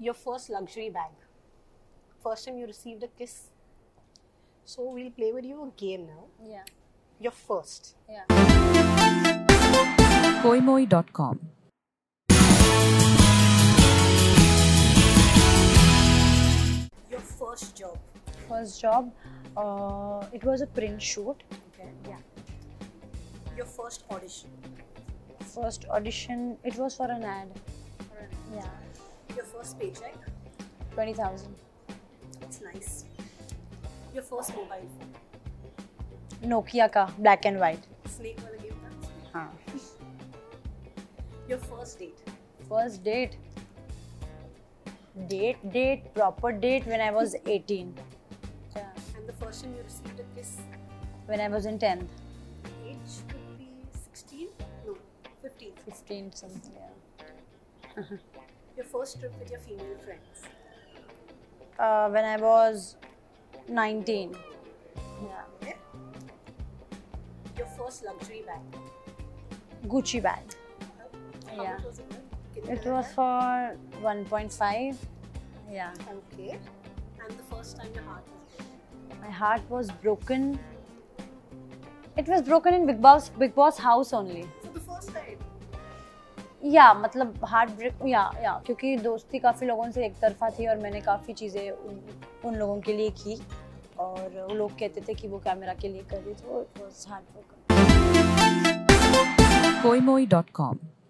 Your first luxury bag. First time you received a kiss. So we'll play with you a game now. Yeah. Your first. Yeah. Koimoi.com. Your first job. First job, it was a print shoot. Okay. Yeah. Your first audition. First audition, it was for an ad. Yeah. Your first paycheck. 20,000. That's nice. Your first mobile phone. Nokia ka, black and white. Snake wala game tha? हाँ. Your first date. First date. Proper date when I was 18. Yeah. And the first time you received a kiss. When I was in 10th. Age could be 16? No, 15. 15 something, yeah. Your first trip with your female friends. When I was 19. Yeah. Okay. Your first luxury bag. Gucci bag. How Yeah. much was it? Can you It tell was that? for 1.5. Yeah. Okay. And the first time your heart was broken. My heart was broken. It was broken in Big Boss house only. For the first time. या मतलब heart break या क्योंकि दोस्ती काफ़ी लोगों से एक तरफा थी और मैंने काफ़ी चीज़ें उन लोगों के लिए की और वो लोग कहते थे कि वो कैमरा के लिए कर रही, तो it was heart broken. Koimoi.com.